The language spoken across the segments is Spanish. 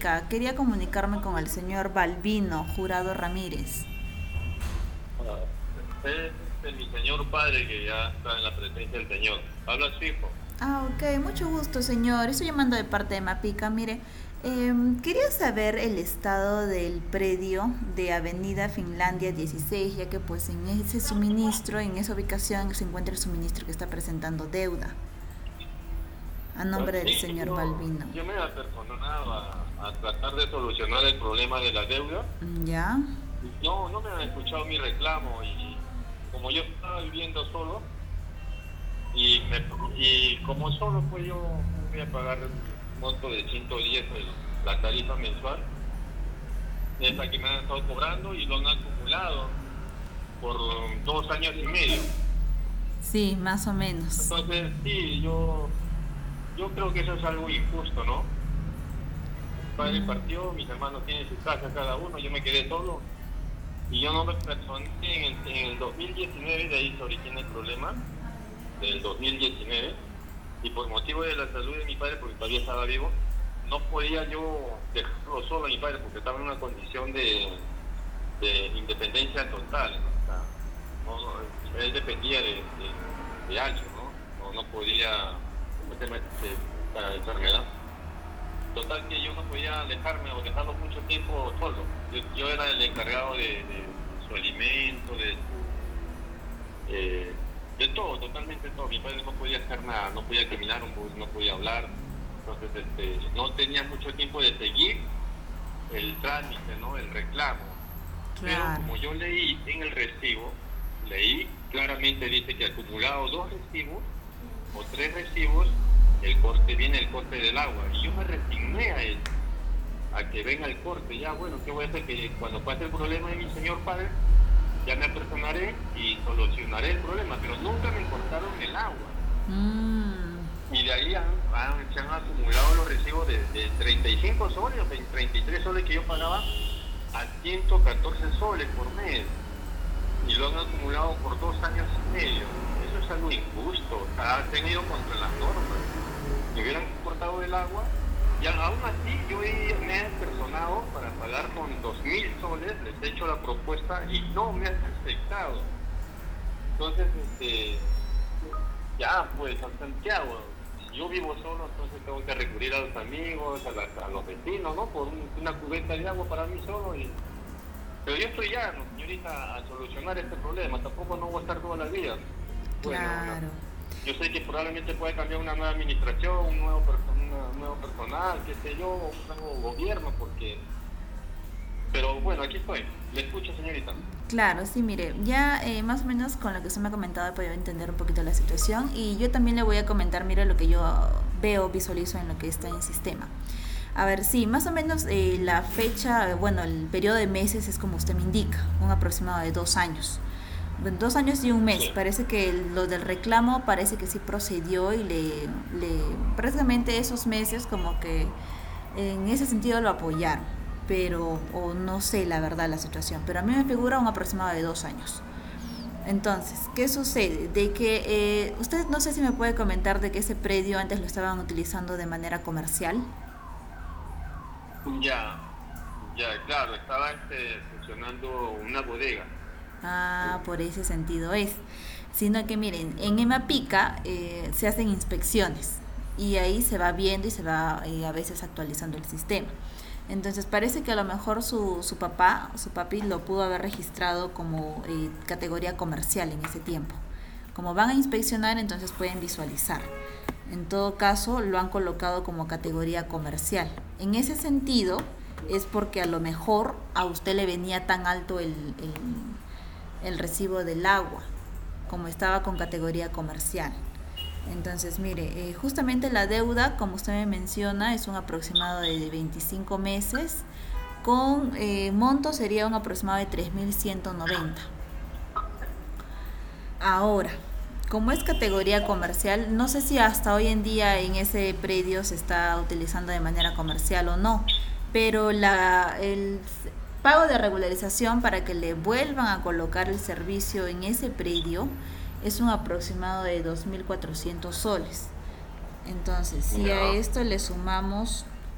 Pica. Quería comunicarme con el señor Balbino Jurado Ramírez. Ah, es mi señor padre que ya está en la presencia del Señor. Habla su hijo. Ok, mucho gusto, señor. Estoy llamando de parte de Mapica. Mire, quería saber el estado del predio de Avenida Finlandia 16, ya que pues en ese suministro, en esa ubicación se encuentra el suministro que está presentando deuda a nombre del Sí, señor yo, Balbino. yo me he apersonado a tratar de solucionar el problema de la deuda. ¿Ya? No me han escuchado mi reclamo y como yo estaba viviendo solo y como solo pues yo voy a pagar un monto de 110 la tarifa mensual, es la que me han estado cobrando y lo han acumulado por 2 años y medio. Sí, más o menos. Entonces, sí, yo creo que eso es algo injusto, ¿no? Mi padre partió, mis hermanos tienen su casa cada uno, yo me quedé solo y yo no me personé en el 2019, de ahí se origina el problema del 2019, y por motivo de la salud de mi padre, porque todavía estaba vivo, no podía yo dejarlo solo a mi padre porque estaba en una condición de independencia total, ¿no? O sea, él dependía de alguien, ¿no? No podía meterme esta enfermedad. Total que yo no podía alejarme o dejarlo mucho tiempo solo. Yo era el encargado de su alimento, eh, de todo, totalmente todo. Mi padre no podía hacer nada, no podía caminar un bus, no podía hablar. Entonces, no tenía mucho tiempo de seguir el trámite, ¿no? El reclamo. Pero Claro. como yo leí en el recibo, leí claramente dice que acumulado 2 recibos o 3 recibos, viene el corte del agua. Y yo me resigné a que venga el corte. Ya, bueno, ¿qué voy a hacer? Que cuando pase el problema de mi señor padre, ya me apersonaré y solucionaré el problema. Pero nunca me cortaron el agua. Mm, Y de ahí se han acumulado los recibos de 35 soles o 33 soles que yo pagaba a 114 soles por mes. Y lo han acumulado por 2 años y medio. Eso es algo injusto. Ha tenido contra las normas. Me hubieran cortado el agua y aún así me he personado para pagar con 2.000 soles, les he hecho la propuesta y no me han aceptado. Entonces, ya pues, a Santiago, si yo vivo solo, entonces tengo que recurrir a los amigos, a los vecinos, ¿no? Por una cubeta de agua para mí solo. Pero yo estoy ya, ¿no, señorita, a solucionar este problema? Tampoco no voy a estar toda la vida. Bueno, claro. yo sé que probablemente puede cambiar una nueva administración, un nuevo personal, qué sé yo, un nuevo gobierno, pero bueno, aquí estoy. Le escucho, señorita. Claro, sí, mire, ya más o menos con lo que usted me ha comentado he podido entender un poquito la situación y yo también le voy a comentar, mire, lo que yo veo, visualizo en lo que está en el sistema. A ver, sí, más o menos la fecha, bueno, el periodo de meses es como usted me indica, un aproximado de 2 años. 2 años y un mes. Sí, Parece que lo del reclamo parece que sí procedió y prácticamente esos meses como que en ese sentido lo apoyaron. Pero, o no sé la verdad la situación, pero a mí me figura un aproximado de 2 años. Entonces, ¿qué sucede? De que usted no sé si me puede comentar de que ese predio antes lo estaban utilizando de manera comercial. ya, ya, claro, estaba funcionando una bodega. Ah, por ese sentido es. Sino que miren, en Emapica se hacen inspecciones y ahí se va viendo y se va a veces actualizando el sistema. Entonces parece que a lo mejor su papá, su papi, lo pudo haber registrado como categoría comercial en ese tiempo. Como van a inspeccionar, entonces pueden visualizar. En todo caso, lo han colocado como categoría comercial. En ese sentido, es porque a lo mejor a usted le venía tan alto el recibo del agua, como estaba con categoría comercial. Entonces, mire, justamente la deuda, como usted me menciona, es un aproximado de 25 meses, con monto sería un aproximado de 3.190. Ahora, como es categoría comercial, no sé si hasta hoy en día en ese predio se está utilizando de manera comercial o no, pero el pago de regularización para que le vuelvan a colocar el servicio en ese predio es un aproximado de 2.400 soles. Entonces, si a Ya, esto le sumamos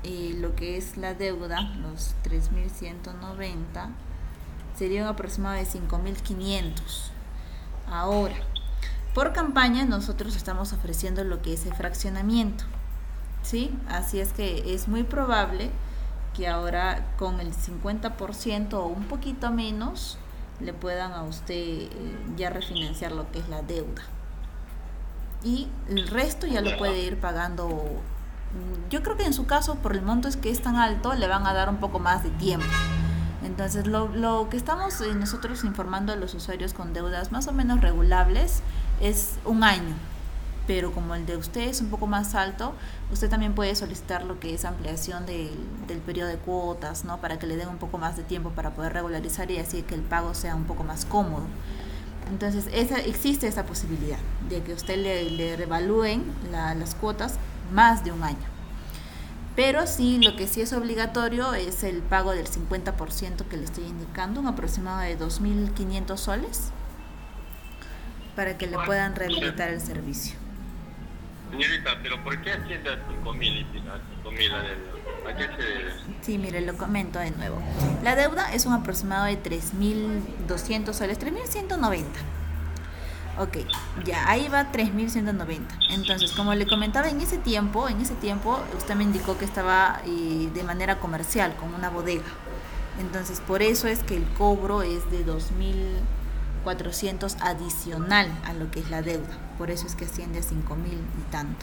lo que es la deuda, los 3.190, sería un aproximado de 5.500. Ahora, por campaña nosotros estamos ofreciendo lo que es el fraccionamiento, ¿sí? Así es que es muy probable que ahora con el 50% o un poquito menos le puedan a usted ya refinanciar lo que es la deuda. Y el resto ya lo puede ir pagando. Yo creo que en su caso, por el monto es que es tan alto, le van a dar un poco más de tiempo. Entonces, lo que estamos nosotros informando a los usuarios con deudas más o menos regulables es un año. Pero como el de usted es un poco más alto, usted también puede solicitar lo que es ampliación del periodo de cuotas, ¿no? Para que le den un poco más de tiempo para poder regularizar y así que el pago sea un poco más cómodo. Entonces, existe esa posibilidad de que usted le revalúen las cuotas más de un año. Pero sí, lo que sí es obligatorio es el pago del 50% que le estoy indicando, un aproximado de 2.500 soles, para que le puedan rehabilitar el servicio. Señorita, pero ¿por qué asciende a 5.000 la deuda? ¿A qué se debe? Sí, mire, lo comento de nuevo. La deuda es un aproximado de 3.200 soles, 3.190. Ok, ya, ahí va 3.190. Entonces, como le comentaba, en ese tiempo usted me indicó que estaba de manera comercial, con una bodega. Entonces, por eso es que el cobro es de 2.400 adicional a lo que es la deuda. Por eso es que asciende a 5.000 y tanto.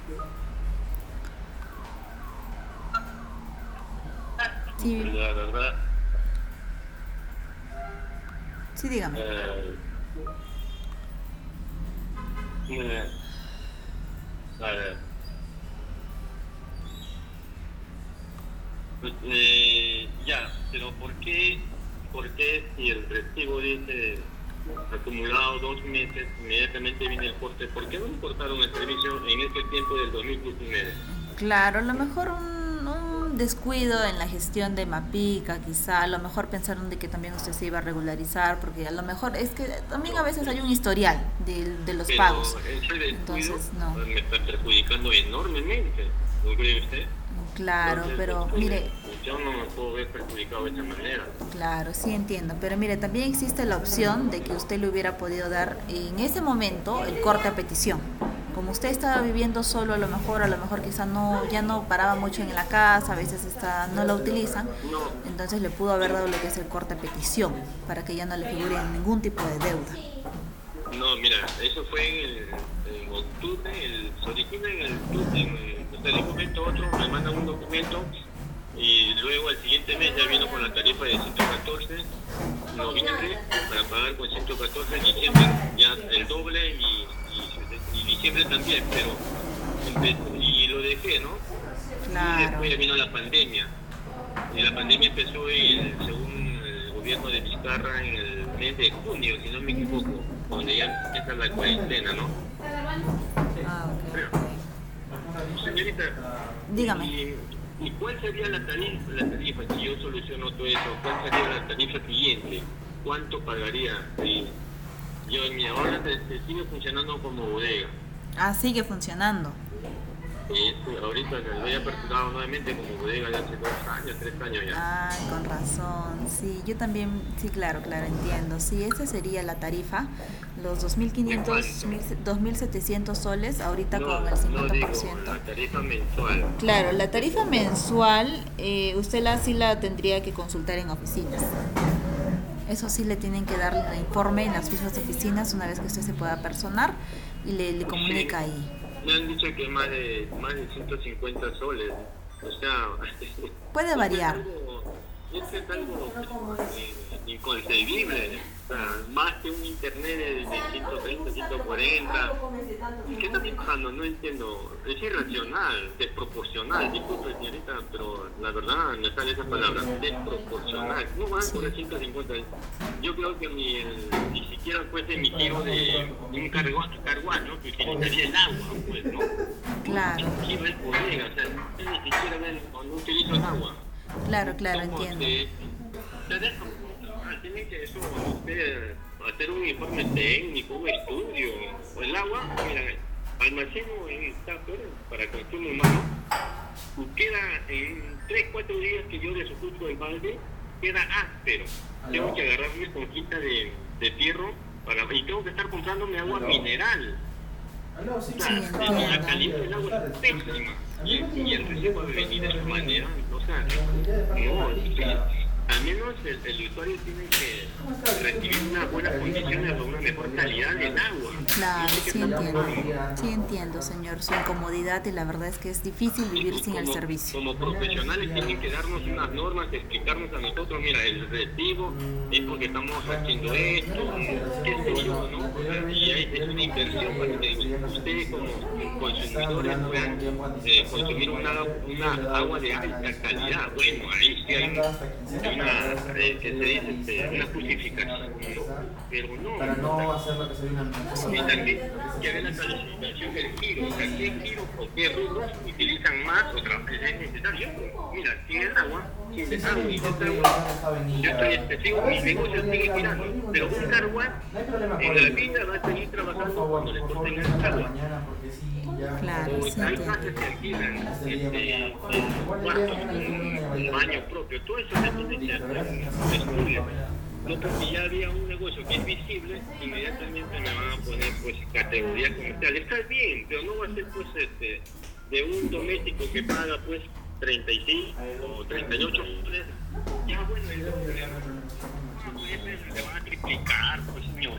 Sí. La verdad. Sí, dígame. A ver. Pues, ya, pero ¿por qué si el recibo dice acumulado 2 meses, inmediatamente viene el corte? ¿Por qué no me cortaron el servicio en este tiempo del 2019? Claro, a lo mejor un descuido en la gestión de Mapica, quizá, a lo mejor pensaron de que también usted se iba a regularizar, porque a lo mejor es que también a veces hay un historial de los pero pagos. Ese descuido Entonces, no. me está perjudicando enormemente, ¿no cree usted? Claro, Entonces, pero mire, yo no me puedo ver perjudicado de esa manera. claro, sí entiendo, pero mire, también existe la opción de que usted le hubiera podido dar en ese momento el corte a petición. Como usted estaba viviendo solo, a lo mejor quizá ya no paraba mucho en la casa, a veces no la utilizan, No, entonces le pudo haber dado lo que es el corte a petición, para que ya no le figure ningún tipo de deuda. no, mira, eso fue en octubre, se origina en octubre, o sea, de un momento a otro me mandan un documento y luego al siguiente mes ya vino con la tarifa de 114, noviembre, para pagar con 114, diciembre ya el doble y diciembre también, pero y lo dejé, ¿no? Claro. Y después ya vino la pandemia, y la pandemia empezó según el gobierno de Vizcarra en el mes de junio, si no me equivoco, donde ya empieza la cuarentena, ¿no? Ah, ok. Señorita, Dígame. ¿y cuál sería la tarifa si yo soluciono todo eso? ¿Cuál sería la tarifa siguiente? ¿Cuánto pagaría si yo en mi ahora sigue funcionando como bodega? Ah, sigue funcionando. Ahorita lo he aperturado nuevamente como bodega de hace 2 años, 3 años ya. Ay, con razón. Sí, yo también, sí, claro, entiendo. Sí, esa sería la tarifa, los 2.500, 2.700 soles, ahorita con el 50%. No digo, la tarifa mensual. Claro, la tarifa mensual, usted sí la tendría que consultar en oficinas. Eso sí, le tienen que dar el informe en las mismas oficinas una vez que usted se pueda personar y le comunica ahí. Me han dicho que más de 150 soles. O sea, puede variar. Es algo inconcebible. O sea, más que un internet de 130, 140. ¿Qué está pagando? No entiendo. Es irracional, desproporcional. Disculpe, señorita, pero la verdad me sale esa palabra. Desproporcional. No van por el 150. Yo creo que ni siquiera fuese mi tiro de un carguán, ¿no? Que utilizaría el agua, pues, ¿no? Claro. Aquí el bodega, o sea, ni siquiera no utilizo el agua. Claro, entiendo. Tiene que eso, usted hacer un informe técnico, un estudio. O el agua, mira, almaceno en tupper para consumo humano queda en 3-4 días que yo desocupo el balde, queda áspero. Tengo que agarrar mi esponjita de fierro y tengo que estar comprándome agua mineral. La calidad del agua es pésima y el recibo de venir de esa manera, o sea, no, al menos el usuario tiene que recibir unas buenas condiciones o una mejor calidad del agua. Claro, sí entiendo, señor, su incomodidad, y la verdad es que es difícil vivir sin el servicio. Como profesionales tienen que darnos unas normas, explicarnos a nosotros, mira, el recibo es porque estamos haciendo esto, qué sé yo, ¿no? O sea, y es una inversión para que ustedes como consumidores puedan consumir una agua de alta calidad. Bueno, ahí sí hay que se dice una justificación, ¿no? Pero no. Para no hacer lo que sería una Y también que ver la calificación del giro, o sea, qué giros o qué rubros utilizan más o es necesario. Mira, sin el agua, sin desagüe y desagüe, yo estoy sigo, mi negocio sigue girando, pero un carguán en la vida va a seguir trabajando cuando le corten el agua. Claro, sí, Hay casas que alquilan cuartos, un baño propio, todo eso se tiene que hacer estudio. No, porque ya había un negocio que es visible, inmediatamente me van a poner pues categoría comercial. Está bien, pero no va a ser pues de un doméstico que paga pues 35 o 38 soles. Ya bueno, el doble, le van a triplicar, pues señor.